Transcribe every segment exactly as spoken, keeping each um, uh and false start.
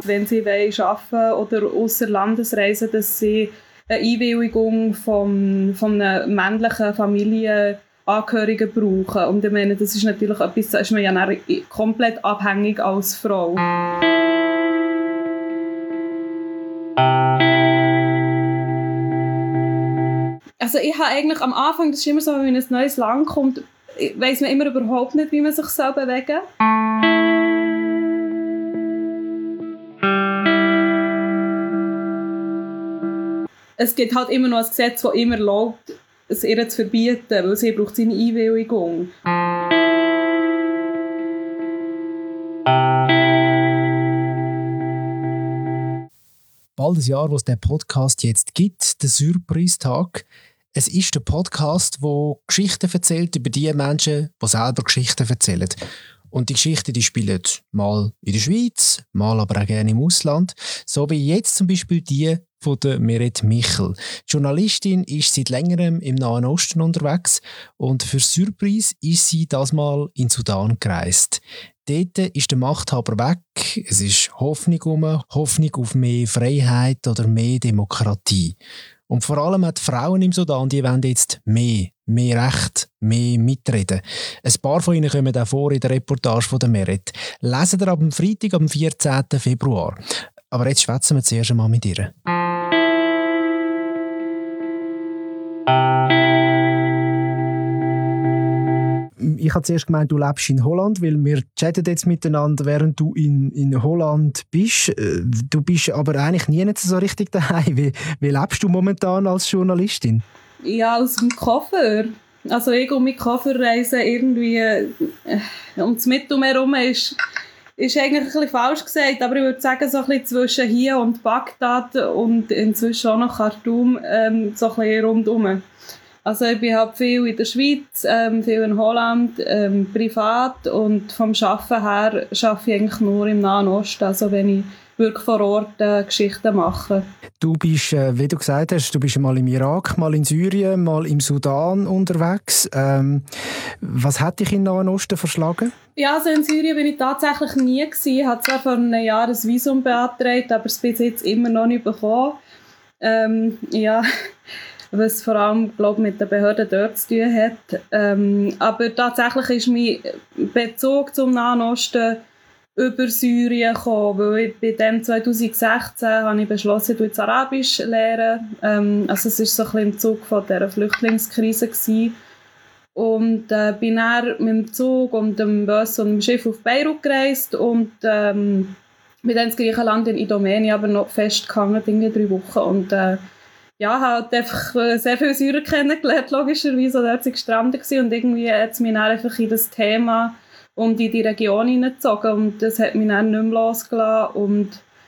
wenn sie arbeiten oder ausser Landes reisen, dass sie eine Einwilligung von, von einem männlichen Familienangehörigen brauchen. Und ich meine, das ist natürlich etwas, da ist man ja dann komplett abhängig als Frau. Also ich habe eigentlich am Anfang, das ist immer so, wenn ein neues Land kommt, weiss man immer überhaupt nicht, wie man sich bewegen soll. Es gibt halt immer noch ein Gesetz, das immer erlaubt, es ihr zu verbieten, weil sie braucht seine Einwilligung. Bald ein Jahr, wo es den Podcast jetzt gibt, der Surprise-Tag. Es ist der Podcast, der Geschichten erzählt über die Menschen, die selber Geschichten erzählen. Und die Geschichten, die spielen mal in der Schweiz, mal aber auch gerne im Ausland. So wie jetzt zum Beispiel die von der Meret Michel. Die Journalistin ist seit längerem im Nahen Osten unterwegs und für Surprise ist sie das mal in Sudan gereist. Dort ist der Machthaber weg. Es ist Hoffnung um, Hoffnung auf mehr Freiheit oder mehr Demokratie. Und vor allem auch die Frauen im Sudan, die wollen jetzt mehr, mehr Recht, mehr mitreden. Ein paar von ihnen kommen auch vor in der Reportage von der Meret. Lesen ihr ab dem Freitag, am vierzehnten Februar. Aber jetzt schwätzen wir zuerst einmal mit ihr. Ich habe zuerst gemeint, du lebst in Holland, weil wir chatten jetzt miteinander, während du in, in Holland bist. Du bist aber eigentlich nie nicht so richtig daheim. Wie, wie lebst du momentan als Journalistin? Ja, aus dem Koffer. Also ich und mein Koffer reisen irgendwie äh, um das Mittelmeer herum ist, ist eigentlich ein bisschen falsch gesagt, aber ich würde sagen, so ein bisschen zwischen hier und Bagdad und inzwischen auch noch Khartoum, ähm, so ein bisschen rundherum. Also ich bin halt viel in der Schweiz, ähm, viel in Holland, ähm, privat und vom Arbeiten her arbeite ich eigentlich nur im Nahen Osten, also wenn ich wirklich vor Ort äh, Geschichten mache. Du bist, äh, wie du gesagt hast, du bist mal im Irak, mal in Syrien, mal im Sudan unterwegs. Ähm, was hat dich in den Nahen Osten verschlagen? Ja, also in Syrien bin ich tatsächlich nie gewesen. Ich habe zwar vor einem Jahr ein Visum beantragt, aber es bis jetzt immer noch nicht bekommen. Ähm, ja... was vor allem, glaube mit den Behörden dort zu tun hat. Ähm, aber tatsächlich ist mein Bezug zum Nahen Osten über Syrien gekommen, weil ich bei dem zwanzig sechzehn habe ich beschlossen, ich will jetzt Arabisch lernen. Ähm, also es war so ein bisschen im Zug von dieser Flüchtlingskrise gewesen. Und äh, bin dann mit dem Zug und dem Bus und dem Schiff auf Beirut gereist und ähm, bin dann ins Griechenland in Idomeni aber noch festgehangen, irgendwie drei Wochen. Und äh, ja, halt einfach sehr viele Syrer kennengelernt, logischerweise, und dort war ich gestrandet und irgendwie hat es mich dann einfach in das Thema und in die Region hineingezogen und das hat mich dann nicht mehr losgelassen und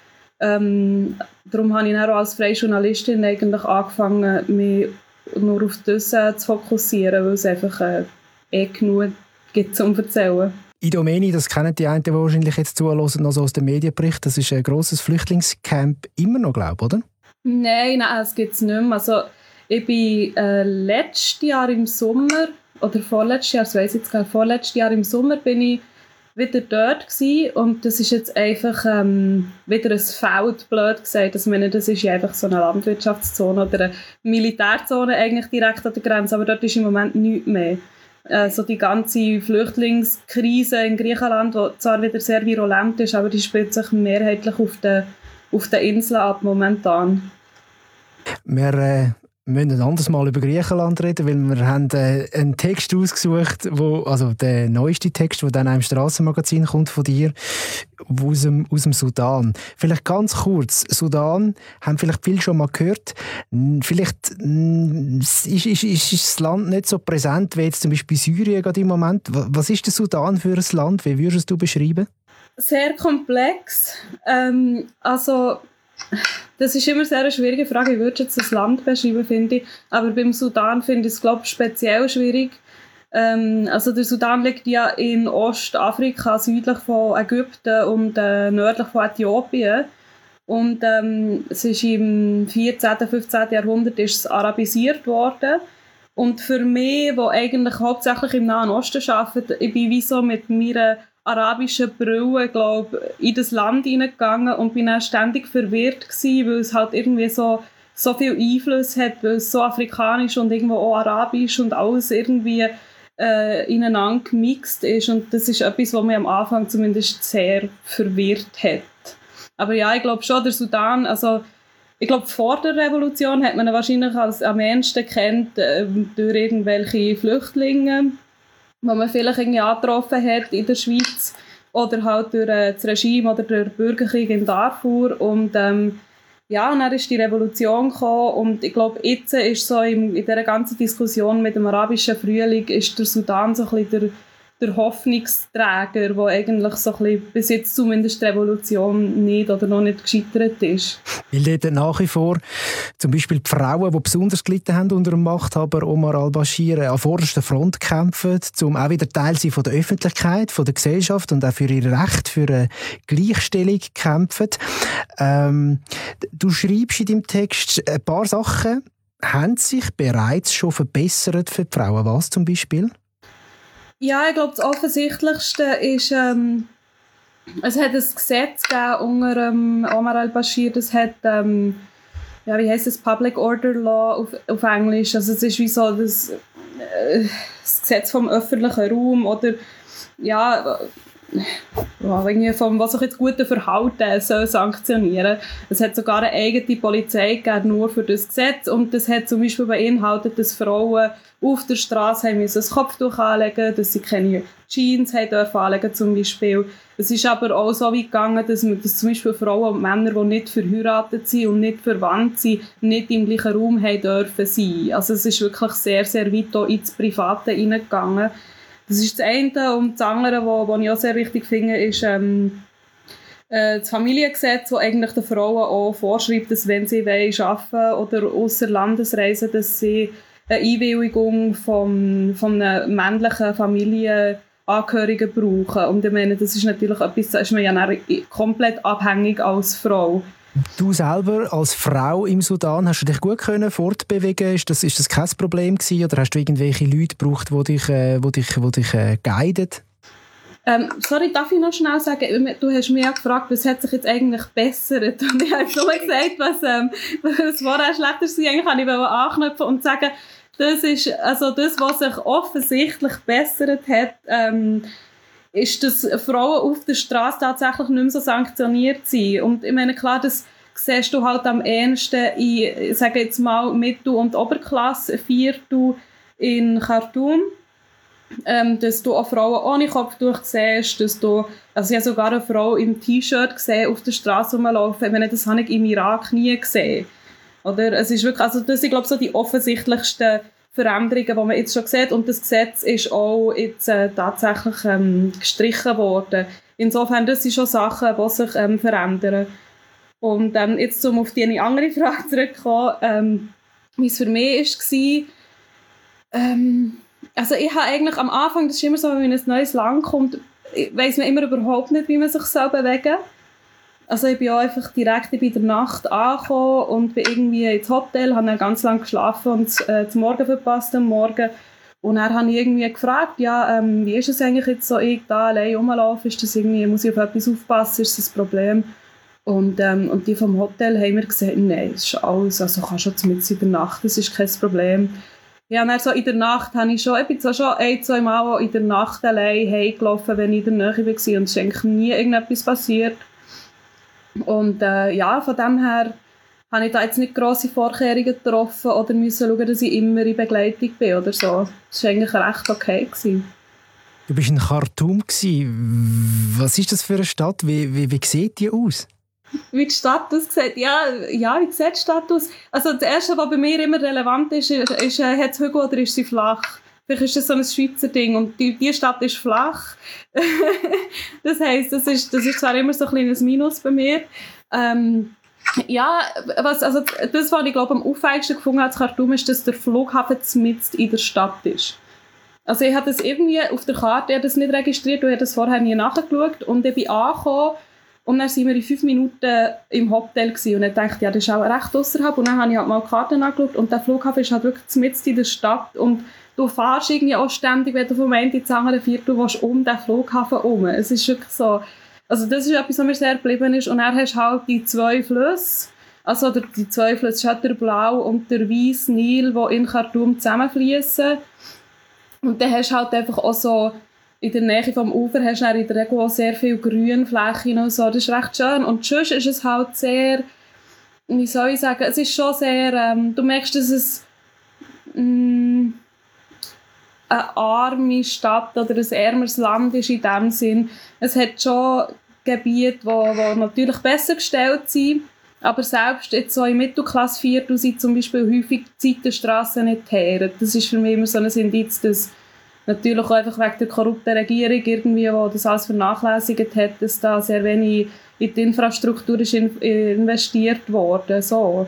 ähm, darum habe ich dann auch als freie Journalistin eigentlich angefangen, mich nur auf das äh, zu fokussieren, weil es einfach äh, eh genug gibt zum Erzählen. Idomeni, das kennen die einen, die wahrscheinlich jetzt zuhören, noch so aus den Medienberichten, das ist ein grosses Flüchtlingscamp immer noch, glaube ich, oder? Nein, nein, das gibt es nicht mehr. Also, ich bin äh, letztes Jahr im Sommer, oder vorletztes Jahr, das weiss ich jetzt gar nicht, vorletztes Jahr im Sommer bin ich wieder dort gewesen, und das ist jetzt einfach ähm, wieder ein Feld, blöd gesagt. Also, ich meine, das ist ja einfach so eine Landwirtschaftszone oder eine Militärzone eigentlich direkt an der Grenze, aber dort ist im Moment nichts mehr. Also die ganze Flüchtlingskrise in Griechenland, die zwar wieder sehr virulent ist, aber die spielt sich mehrheitlich auf den auf den Inseln ab momentan. Wir äh, müssen ein anderes Mal über Griechenland reden, weil wir haben äh, einen Text ausgesucht, wo, also der neueste Text, der dann auch im Strassenmagazin kommt von dir, aus dem, aus dem Sudan. Vielleicht ganz kurz, Sudan, haben vielleicht viele schon mal gehört, vielleicht ist, ist, ist das Land nicht so präsent wie jetzt zum Beispiel Syrien gerade im Moment. Was ist der Sudan für ein Land? Wie würdest du beschreiben? Sehr komplex. Ähm, also, das ist immer sehr eine schwierige Frage. Ich würde jetzt das Land beschreiben, finde ich. Aber beim Sudan finde ich es, glaube ich, speziell schwierig. Ähm, also der Sudan liegt ja in Ostafrika, südlich von Ägypten und äh, nördlich von Äthiopien. Und ähm, es ist im vierzehnten, fünfzehnten Jahrhundert ist es arabisiert worden. Und für mich, die eigentlich hauptsächlich im Nahen Osten arbeitet, ich bin wie so mit meiner arabischen Brille, glaube in das Land hineingegangen und bin dann ständig verwirrt gewesen, weil es halt irgendwie so, so viel Einfluss hat, weil es so afrikanisch und irgendwo auch arabisch und alles irgendwie äh, ineinander gemixt ist. Und das ist etwas, was mich am Anfang zumindest sehr verwirrt hat. Aber ja, ich glaube schon, der Sudan, also ich glaube, vor der Revolution hat man ihn wahrscheinlich als am ehesten kennt äh, durch irgendwelche Flüchtlinge, die man vielleicht irgendwie angetroffen hat in der Schweiz oder halt durch äh, das Regime oder durch den Bürgerkrieg in Darfur. Und ähm, ja, und dann ist die Revolution gekommen und ich glaube, jetzt ist so in, in dieser ganzen Diskussion mit dem arabischen Frühling ist der Sudan so ein bisschen der der Hoffnungsträger, der eigentlich so ein bisschen, bis jetzt zumindest die Revolution nicht oder noch nicht gescheitert ist. Weil dort nach wie vor zum Beispiel die Frauen, die besonders gelitten haben unter dem Machthaber Omar al-Bashir, an vorderster Front kämpfen, um auch wieder Teil sein von der Öffentlichkeit, von der Gesellschaft und auch für ihr Recht, für eine Gleichstellung kämpfen. Ähm, du schreibst in deinem Text ein paar Sachen, haben sich bereits schon verbessert für die Frauen. Was zum Beispiel? Ja, ich glaube, das Offensichtlichste ist, ähm, es hat ein Gesetz gegeben unter ähm, Omar al-Bashir, das hat, ähm, ja, wie heisst das, Public Order Law auf, auf Englisch, also es ist wie so das, äh, das Gesetz vom öffentlichen Raum oder, ja, irgendwie vom, was sich jetzt gute Verhalten soll sanktionieren. Es hat sogar eine eigene Polizei gegeben, nur für das Gesetz. Und das hat zum Beispiel beinhaltet, dass Frauen auf der Straße haben müssen ein Kopftuch anlegen, dass sie keine Jeans haben dürfen anlegen zum Beispiel. Es ist aber auch so weit gegangen, dass, man, dass zum Beispiel Frauen und Männer, die nicht verheiratet sind und nicht verwandt sind, nicht im gleichen Raum haben dürfen sein. Also es ist wirklich sehr, sehr weit auch ins Private hineingegangen. Das ist das eine. Und das andere, was ich auch sehr wichtig finde, ist ähm, äh, das Familiengesetz, das eigentlich den Frauen auch vorschreibt, dass wenn sie arbeiten wollen oder ausser Landes reisen, dass sie eine Einwilligung vom, von einem männlichen Familienangehörigen brauchen. Und ich meine, das ist natürlich etwas, da ist man ja komplett abhängig als Frau. Du selber als Frau im Sudan, hast du dich gut können fortbewegen? Ist das, ist das kein Problem gewesen? Oder hast du irgendwelche Leute gebraucht, die dich, äh, die dich, die dich äh, guiden? Ähm, sorry, darf ich noch schnell sagen, du hast mich ja gefragt, was hat sich jetzt eigentlich bessert? Und ich habe nur gesagt, was, ähm, was vorher schlechter war. Eigentlich kann ich anknüpfen und sagen, das ist, also das, was sich offensichtlich bessert hat, ähm, ist, dass Frauen auf der Straße tatsächlich nicht mehr so sanktioniert sind. Und ich meine, klar, das siehst du halt am ehesten in, ich sage jetzt mal, Mittel- und Oberklasse, Viertel in Khartoum. Ähm, dass du auch Frauen ohne Kopftuch siehst, dass du, also ich habe sogar eine Frau im T-Shirt gesehen, auf der Straße rumlaufen. Ich meine, das habe ich im Irak nie gesehen. Oder? Es ist wirklich, also das sind, glaube ich, so die offensichtlichsten Veränderungen, die man jetzt schon sieht. Und das Gesetz ist auch jetzt äh, tatsächlich ähm, gestrichen worden. Insofern, das sind schon Sachen, die sich ähm, verändern. Und ähm, jetzt, um auf die andere Frage zurückzukommen, ähm, wie es für mich war, ähm, also ich habe eigentlich am Anfang, das ist immer so, wenn man in ein neues Land kommt, weiss man immer überhaupt nicht, wie man sich bewegen soll. Also ich bin auch einfach direkt bei der Nacht angekommen und bin irgendwie ins Hotel, habe dann ganz lange geschlafen und äh, das Morgen verpasst am Morgen. Und dann habe ich irgendwie gefragt, ja, ähm, wie ist es eigentlich jetzt so, ich da allein rumlaufe, ist das irgendwie, muss ich auf etwas aufpassen, ist das ein Problem? Und, ähm, und die vom Hotel haben mir gesagt, nein, das ist alles, also kannst du mitten in der Nacht, das ist kein Problem. Ja, und dann so in der Nacht habe ich schon, ich bin so schon ein, zwei Mal in der Nacht allein heimgelaufen, wenn ich in der Nähe war und es ist eigentlich nie irgendetwas passiert. Und äh, ja, von dem her habe ich da jetzt nicht grosse Vorkehrungen getroffen oder müssen schauen, dass ich immer in Begleitung bin oder so. Das war eigentlich recht okay gewesen. Du warst in Khartoum. Was ist das für eine Stadt? Wie, wie, wie sieht die aus? Wie die Stadt aussieht? Ja, ja, wie sieht die Stadt aus? Also das Erste, was bei mir immer relevant ist, ist, ist äh, hat es Hügel oder ist sie flach? Vielleicht ist das so ein Schweizer Ding und die, die Stadt ist flach. Das heisst, das ist, das ist zwar immer so ein kleines Minus bei mir. Ähm, ja, was, also das, was ich glaube am auffälligsten gefunden habe in Khartoum, ist, dass der Flughafen mitten in der Stadt ist. Also ich habe das irgendwie auf der Karte, ich habe das nicht registriert, ich habe das vorher nie nachgeschaut und ich bin angekommen und dann waren wir in fünf Minuten im Hotel gewesen. Und dann dachte ich, ja, das ist auch recht ausserhalb. Und dann habe ich halt mal die Karte angeschaut und der Flughafen ist halt wirklich mitten in der Stadt und du fährst irgendwie auch ständig, wenn du vom einen ins andere Viertel willst, um den Flughafen herum. Es ist wirklich so, also das ist etwas, was mir sehr geblieben ist. Und dann hast du halt die zwei Flüsse, also die zwei Flüsse, ist halt der Blau und der Weiss Nil, die in Khartoum zusammenfließen. Und dann hast du halt einfach auch so, in der Nähe vom Ufer hast du dann in der Regel auch sehr viele Grünflächen und so. Das ist recht schön. Und sonst ist es halt sehr, wie soll ich sagen, es ist schon sehr, ähm, du merkst, dass es mh, eine arme Stadt oder ein ärmeres Land ist in dem Sinn. Es hat schon Gebiete, die wo, wo natürlich besser gestellt sind, aber selbst jetzt so im Mittelklassviertel sind zum Beispiel häufig die Seitenstrassen nicht her. Das ist für mich immer so ein Indiz, dass natürlich auch einfach wegen der korrupten Regierung irgendwie, die das alles vernachlässigt hat, dass da sehr wenig in die Infrastruktur ist in, investiert worden. So.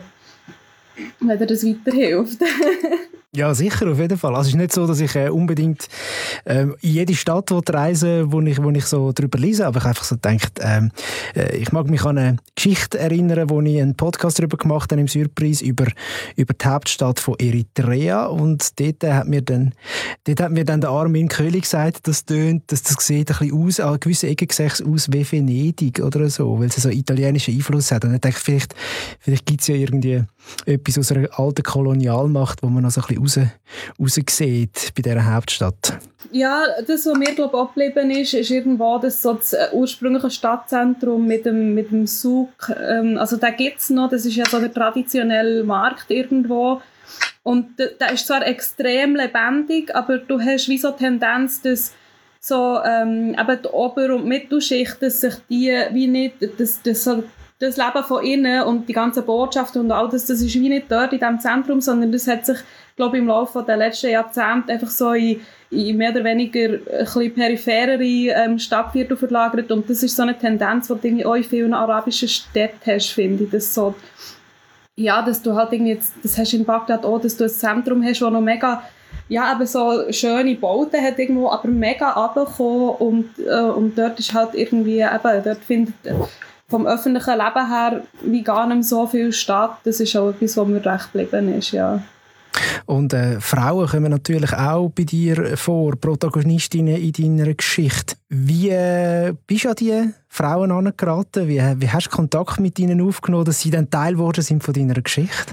Wenn dir das weiterhilft. Ja, sicher, auf jeden Fall. Also es ist nicht so, dass ich äh, unbedingt ähm, in jede Stadt reise, wo ich, wo ich so drüber lese, aber ich einfach so denke, ähm, äh, ich mag mich an eine Geschichte erinnern, wo ich einen Podcast darüber gemacht habe im Surprise über, über die Hauptstadt von Eritrea, und dort hat mir dann, dort hat mir dann der Armin Köhli gesagt, das tönt, dass das sieht ein bisschen aus, an gewissen Ecken sieht es aus wie Venedig oder so, weil es so italienischen Einfluss hat. Und ich denke, vielleicht, vielleicht gibt es ja irgendwie etwas aus einer alten Kolonialmacht, wo man noch so ein bisschen raus, raus sieht bei dieser Hauptstadt. Ja, das, was mir glaube ich auch geblieben ist, ist irgendwo das, so das ursprüngliche Stadtzentrum mit dem, mit dem Souk. Ähm, also den gibt es noch, das ist ja so der traditionelle Markt irgendwo. Und der, der ist zwar extrem lebendig, aber du hast wie so die Tendenz, dass so, ähm, eben die Ober- und Mittelschicht, dass sich die wie nicht, dass, dass so das Leben von innen und die ganze Botschaft und all das, das ist wie nicht dort in diesem Zentrum, sondern das hat sich, glaube ich, im Laufe der letzten Jahrzehnte einfach so in, in mehr oder weniger ein bisschen peripherere ähm, Stadtviertel verlagert, und das ist so eine Tendenz, die du auch in vielen arabischen Städten hast, finde ich. Das so, ja, dass du halt irgendwie, jetzt, das hast du in Bagdad auch, dass du ein Zentrum hast, das noch mega, ja, eben so schöne Bauten hat irgendwo, aber mega runtergekommen, und, äh, und dort ist halt irgendwie, eben, dort findet vom öffentlichen Leben her wie gar nicht so viel statt. Das ist auch etwas, was mir recht geblieben ist, ja. Und äh, Frauen kommen natürlich auch bei dir vor, Protagonistinnen in deiner Geschichte. Wie äh, bist du an diese Frauen herangeraten? Wie, wie hast du Kontakt mit ihnen aufgenommen, dass sie dann Teil geworden sind von deiner Geschichte?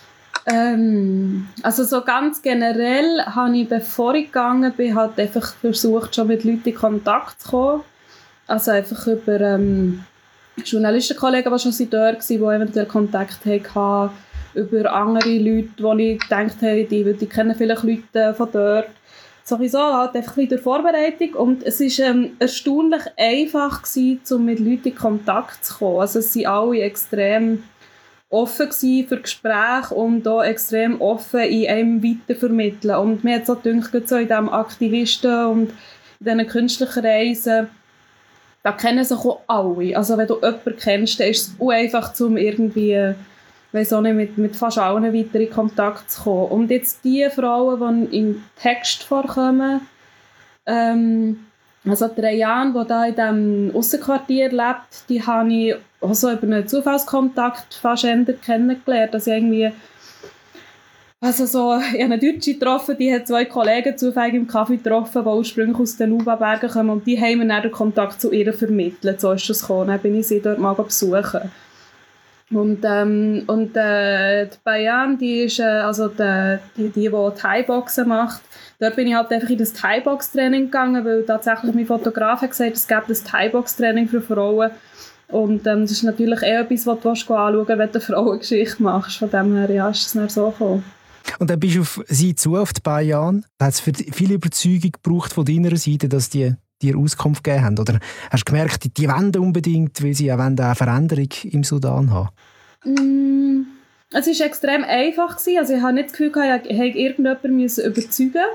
Ähm, also so ganz generell habe ich, bevor ich gegangen bin, halt einfach versucht, schon mit Leuten in Kontakt zu kommen. Also einfach über ähm, Journalistenkollegen, die schon dort waren, die eventuell Kontakt hatten, über andere Leute, wo ich gedacht habe, die, die kennen vielleicht Leute von dort. Sowieso halt einfach wieder Vorbereitung, und es war ähm, erstaunlich einfach gewesen, um mit Leuten in Kontakt zu kommen. Also es waren alle extrem offen gewesen für Gespräche und auch extrem offen in einem weitervermitteln. Und mir hat so gedacht, so in diesem Aktivisten und in diesen Künstlerkreisen, da kennen sich auch alle. Also wenn du jemanden kennst, dann ist es auch einfach, um irgendwie, weiss auch nicht, mit, mit fast allen weiter in Kontakt zu kommen. Und jetzt die Frauen, die im Text vorkommen, ähm, also die Rayan, die da in diesem Aussenquartier lebt, die habe ich auch so über einen Zufallskontakt fast kennengelernt. Also irgendwie, also so, ich habe eine Deutsche getroffen, die hat zwei Kollegen zufällig im Kaffee getroffen, die ursprünglich aus den Nuba-Bergen kommen, und die haben mir dann den Kontakt zu ihr vermittelt. So ist das gekommen. Dann bin ich sie dort mal besuchen. Und, ähm, und äh, die Bayan, die ist äh, also die, die, die, die Thai-Boxen macht. Dort bin ich halt einfach in das Thai-Box-Training gegangen, weil tatsächlich mein Fotograf hat gesagt, es gibt ein Thai-Box-Training für Frauen. Und ähm, das ist natürlich eher etwas, was du anschauen willst, wenn du eine Frauengeschichte machst. Von dem her, ja, ist es dann so gekommen. Und dann bist du auf sie zu, auf die Bayan. Hat es für viel Überzeugung gebraucht von deiner Seite, dass die dir Auskunft gegeben haben? Oder hast du gemerkt, die, die wollen unbedingt, weil sie auch eine Veränderung im Sudan haben? Mm, es war extrem einfach. Also ich habe nicht das Gefühl, ich hätte irgendjemanden überzeugen.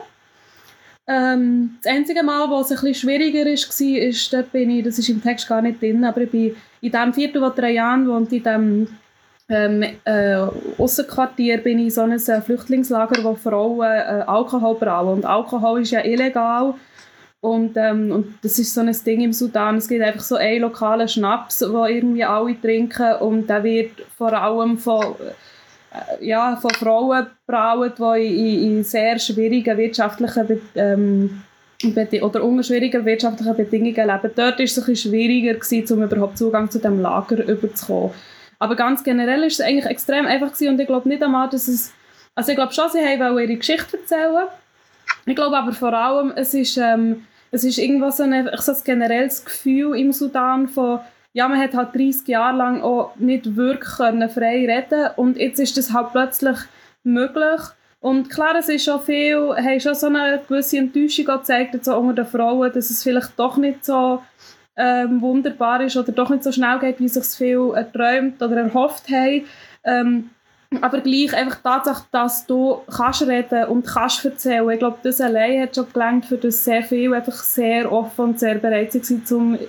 Ähm, das einzige Mal, wo es ein bisschen schwieriger war, ist, dort bin ich, das ist im Text gar nicht drin, aber ich bin in dem Viertel, wo drei Jahre wohnt, in dem ähm, äh, Aussenquartier, bin ich in so einem Flüchtlingslager, wo Frauen äh, Alkohol brauen. Und Alkohol ist ja illegal. Und, ähm, und das ist so ein Ding im Sudan. Es gibt einfach so einen lokalen Schnaps, den irgendwie alle trinken. Und der wird vor allem von äh, ja, von Frauen gebraut, die in, in sehr schwierigen wirtschaftlichen Be- ähm, Be- oder unter schwierigen wirtschaftlichen Bedingungen leben. Dort war es ein bisschen schwieriger gewesen, um überhaupt Zugang zu diesem Lager überzukommen. Aber ganz generell war es eigentlich extrem einfach gewesen und ich glaube nicht einmal, dass es... Also ich glaube schon, sie wollten ihre Geschichte erzählen. Ich glaube aber vor allem, es ist, ähm, es ist irgendwo so ein, so ein generelles Gefühl im Sudan von, ja, man hat halt dreissig Jahre lang auch nicht wirklich können frei reden und jetzt ist das halt plötzlich möglich. Und klar, es ist schon viel, haben schon so eine gewisse Enttäuschung gezeigt, so unter den Frauen, dass es vielleicht doch nicht so ähm, wunderbar ist oder doch nicht so schnell geht, wie sich es viel erträumt oder erhofft haben. Ähm, Aber gleich einfach die Tatsache, dass du kannst reden und kannst erzählen. Ich glaube, das allein hat schon gelangt, für das sehr viel einfach sehr offen und sehr bereit waren, um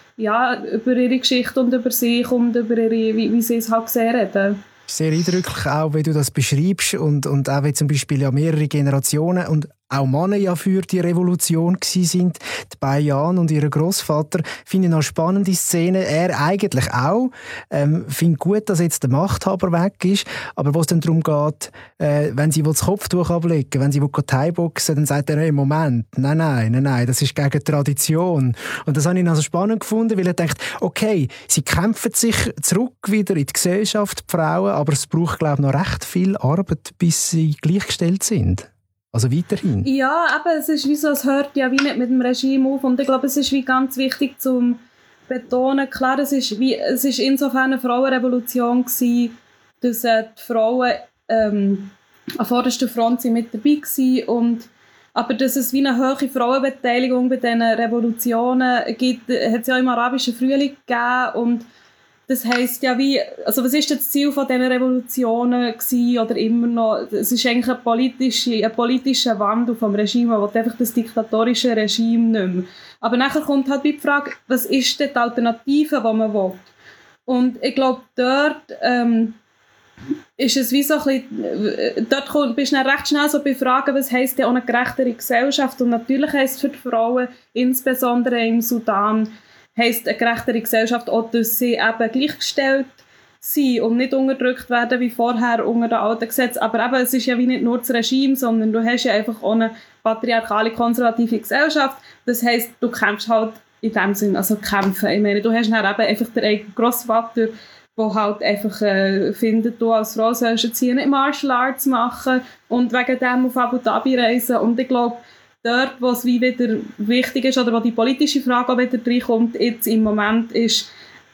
ja, über ihre Geschichte und über sich und über ihre, wie, wie sie es halt gesehen reden. Sehr eindrücklich auch, wie du das beschreibst und, und auch wie zum Beispiel ja mehrere Generationen und auch Männer ja für die Revolution gsi sind, die Bayan und ihr Großvater. Finde ich eine spannende Szene. Er eigentlich auch. Ähm, finde gut, dass jetzt der Machthaber weg ist. Aber wo es dann darum geht, äh, wenn sie das Kopftuch ablegen, wenn sie Thai-Boxen, dann sagt er, hey, Moment, nein, nein, nein, nein, das ist gegen Tradition. Und das habe ich also spannend gefunden, weil er denkt, okay, sie kämpfen sich zurück wieder in die Gesellschaft, die Frauen, aber es braucht, glaube ich, noch recht viel Arbeit, bis sie gleichgestellt sind. Also weiterhin. Ja, aber es ist wie so, es hört ja wie nicht mit dem Regime auf und ich glaube, es ist wie ganz wichtig zu betonen, klar, es ist, wie, es ist insofern eine Frauenrevolution gewesen, dass äh, die Frauen ähm, an vorderster Front sind mit dabei waren und aber dass es wie eine hohe Frauenbeteiligung bei diesen Revolutionen gibt, hat es ja im arabischen Frühling gegeben und das heisst ja wie, also was ist das Ziel von diesen Revolutionen gewesen, oder immer noch? Es ist eigentlich ein politischer, ein politischer Wandel vom Regime, man will einfach das diktatorische Regime nicht mehr. Aber nachher kommt halt die Frage, was ist denn die Alternative, die man will? Und ich glaube, dort ähm, ist es wie so ein bisschen, dort kommt, bist du dann recht schnell so bei Fragen, was heisst denn auch eine gerechtere Gesellschaft? Und natürlich heisst es für die Frauen, insbesondere im Sudan, heisst eine gerechtere Gesellschaft auch, dass sie eben gleichgestellt sind und nicht unterdrückt werden wie vorher unter den alten Gesetzen. Aber eben, es ist ja wie nicht nur das Regime, sondern du hast ja einfach auch eine patriarchale, konservative Gesellschaft. Das heisst, du kämpfst halt in dem Sinn, also kämpfen. Ich meine, du hast dann eben einfach den eigenen Grossvater, der halt einfach äh, findet, du als Frau sollst jetzt hier nicht Martial Arts machen und wegen dem auf Abu Dhabi reisen. Und ich glaube, dort, wo es wie wieder wichtig ist oder wo die politische Frage auch wieder reinkommt, jetzt im Moment ist,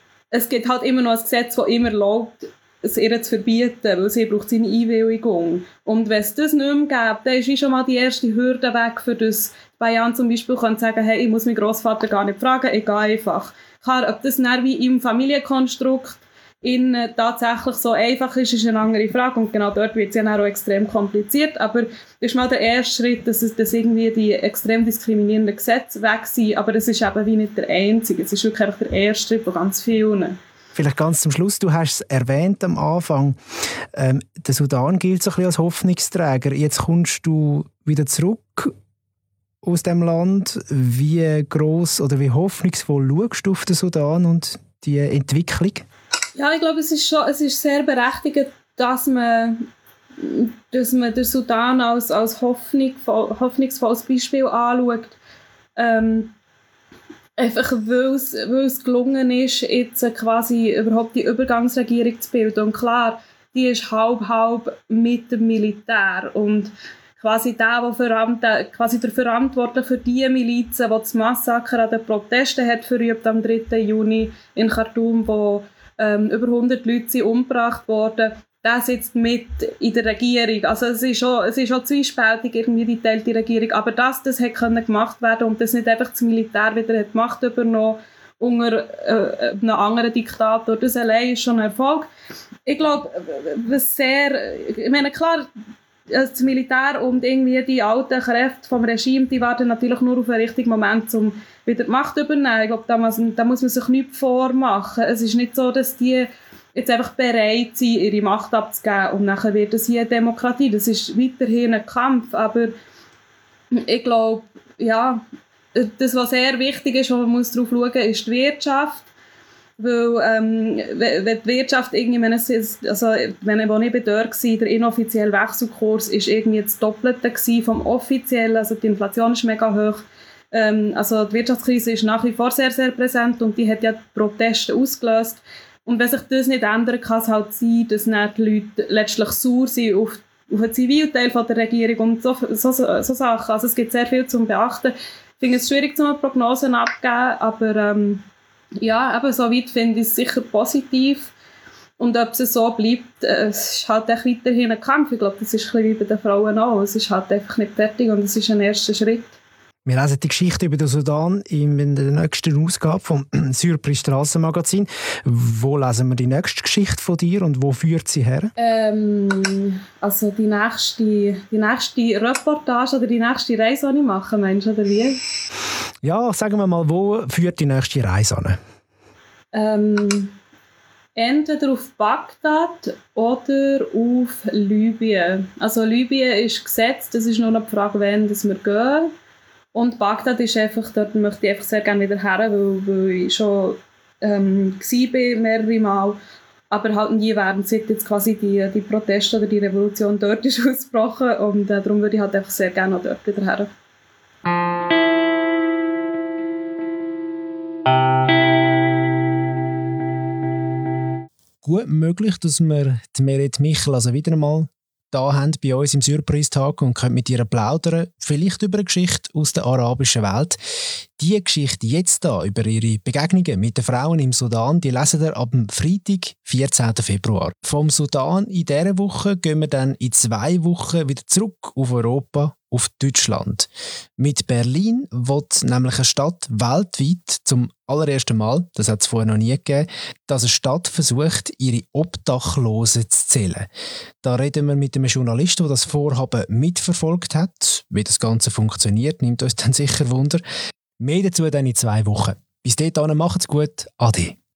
es gibt halt immer noch ein Gesetz, das immer erlaubt, es ihr zu verbieten, weil sie braucht seine Einwilligung. Und wenn es das nicht mehr gibt, dann ist wie schon mal die erste Hürde weg, für das Bayan zum Beispiel können sagen, hey, ich muss meinen Grossvater gar nicht fragen, ich gehe einfach. Klar, ob das dann wie im Familienkonstrukt in äh, tatsächlich so einfach ist, ist eine andere Frage. Und genau dort wird es ja auch extrem kompliziert. Aber das ist mal der erste Schritt, dass, es, dass irgendwie die extrem diskriminierenden Gesetze weg sind. Aber das ist eben wie nicht der einzige. Es ist wirklich einfach der erste Schritt von ganz vielen. Vielleicht ganz zum Schluss, du hast es erwähnt am Anfang, ähm, der Sudan gilt so ein bisschen als Hoffnungsträger. Jetzt kommst du wieder zurück aus dem Land. Wie gross oder wie hoffnungsvoll schaust du auf den Sudan und die Entwicklung? Ja, ich glaube, es ist schon, es ist sehr berechtigt, dass man, dass man den Sudan als, als Hoffnung, hoffnungsvolles Beispiel anschaut. Ähm, einfach weil es, weil es gelungen ist, jetzt quasi überhaupt die Übergangsregierung zu bilden. Und klar, die ist halb-halb mit dem Militär. Und quasi der, der verant, quasi der Verantwortliche für die Milizen, die das Massaker an den Protesten hat verübt am dritten Juni in Khartoum, wo Ähm, über hundert Leute sind umgebracht worden, der sitzt mit in der Regierung. Also es ist schon, es ist schon zwiespältig, irgendwie die geteilte Regierung. Aber dass das hat können gemacht werden und das nicht einfach das Militär wieder hat Macht übernommen unter äh, einem anderen Diktator, das allein ist schon ein Erfolg. Ich glaube, was sehr, ich meine, klar, das Militär und irgendwie die alten Kräfte vom Regime, die warten natürlich nur auf den richtigen Moment, um wieder die Macht zu übernehmen. Ich glaube, da muss, da muss man sich nichts vormachen. Es ist nicht so, dass die jetzt einfach bereit sind, ihre Macht abzugeben und nachher wird es hier eine Demokratie. Das ist weiterhin ein Kampf, aber ich glaube, ja, das, was sehr wichtig ist, wo man muss darauf schauen muss, ist die Wirtschaft. Weil, ähm, wenn die Wirtschaft irgendwie, wenn es, also, wenn ich, als ich dort war, der inoffizielle Wechselkurs ist irgendwie das Doppelte vom offiziellen, also die Inflation ist mega hoch. Ähm, also die Wirtschaftskrise ist nach wie vor sehr, sehr präsent und die hat ja Proteste ausgelöst. Und wenn sich das nicht ändert, kann es halt sein, dass dann die Leute letztlich sauer sind auf, auf den Zivilteil von der Regierung und so, so, so, so Sachen. Also es gibt sehr viel zu beachten. Ich finde es schwierig, zu Prognosen abzugeben, aber ähm, ja, eben so weit finde ich es sicher positiv. Und ob es so bleibt, äh, es ist halt auch weiterhin ein Kampf. Ich glaube, das ist ein bisschen wie bei den Frauen auch. Es ist halt einfach nicht fertig und es ist ein erster Schritt. Wir lesen die Geschichte über den Sudan in der nächsten Ausgabe vom Surprise Strassenmagazin. Wo lesen wir die nächste Geschichte von dir und wo führt sie her? Ähm, also die nächste, die nächste Reportage oder die nächste Reise, die ich mache, meinst du, oder wie? Ja, sagen wir mal, wo führt die nächste Reise an? Ähm, entweder auf Bagdad oder auf Libyen. Also Libyen ist gesetzt, das ist nur noch die Frage, wann wir gehen. Und Bagdad ist einfach, dort möchte ich einfach sehr gerne wieder her, weil, weil ich schon ähm, war, mehrere Mal. Aber halt nie während seit jetzt quasi die, die Proteste oder die Revolution dort ist ausgebrochen. Und äh, darum würde ich halt einfach sehr gerne auch dort wieder her. Gut möglich, dass wir die Meret Michel also wieder einmal da haben bei uns im Surprise-Tag und können mit ihr plaudern, vielleicht über eine Geschichte aus der arabischen Welt. Die Geschichte jetzt da über ihre Begegnungen mit den Frauen im Sudan, die lesen wir ab dem Freitag, vierzehnten Februar. Vom Sudan in dieser Woche gehen wir dann in zwei Wochen wieder zurück auf Europa, auf Deutschland. Mit Berlin wird nämlich eine Stadt weltweit zum allerersten Mal, das hat es vorher noch nie gegeben, dass eine Stadt versucht, ihre Obdachlosen zu zählen. Da reden wir mit einem Journalisten, der das Vorhaben mitverfolgt hat. Wie das Ganze funktioniert, nimmt uns dann sicher Wunder. Mehr dazu dann in zwei Wochen. Bis dahin, macht's gut. Ade.